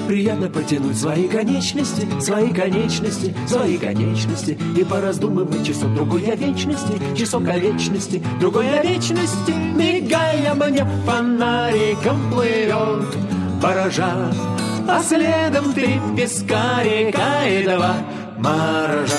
Приятно потянуть свои конечности, свои конечности, свои конечности и пораздумывать часок другой о вечности, часок о вечности, другой о вечности. Мигая мне фонариком плывет баража, а следом 3 песка, река и 2 моржа.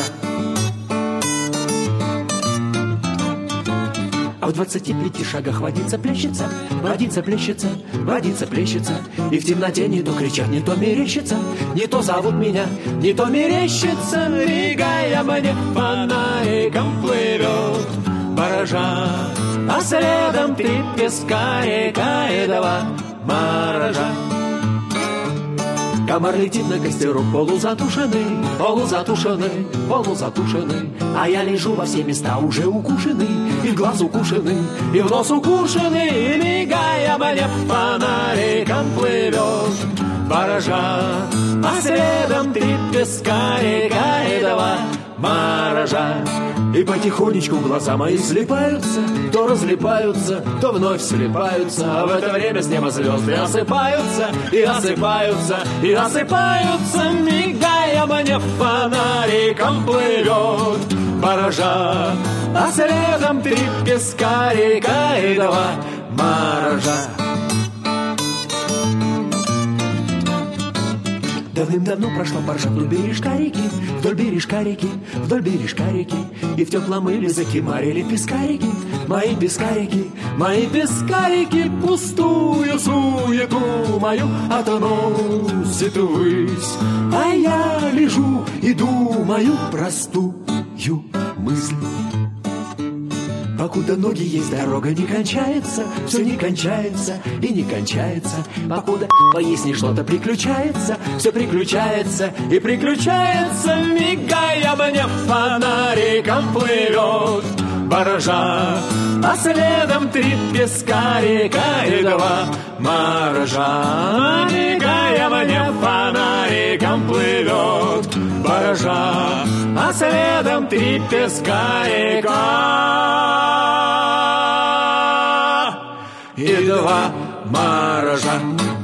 А в 25 шагах водица плещется, водица плещется, водица плещется. И в темноте не то кричат, не то мерещится, не то зовут меня, не то мерещится. Мигая мне фонариком плывет баража, а следом 3 песка, река и 2 моржа. Комар летит на костерок, полузатушенный, полузатушенный, полузатушенный. А я лежу во все места уже укушенный, и в глаз укушенный, и в нос укушенный. И мигая мне фонариком плывет баража, а следом 3 песка, река и 2 моржа. И потихонечку глаза мои слипаются, то разлипаются, то вновь слипаются. А в это время с неба звезды осыпаются, и осыпаются, и осыпаются. Мигая мне фонариком плывет баража, а следом 3 песка, река и 2 моржа. Давным-давно прошла баржа вдоль бережка реки, вдоль бережка реки, вдоль бережка реки. И в теплом мыле закимарили пескарики, мои пескарики, мои пескарики. Пустую суету мою относит ввысь, а я лежу и думаю простую мысль. Покуда ноги есть, дорога не кончается, все не кончается и не кончается. Покуда поясни что-то приключается, все приключается и приключается. Мигая мне фонариком плывет баржа, а следом 3 песка, река и 2 моржа. Мигая мне фонариком плывет баржа, а следом 3 песка, река и 2 моржа.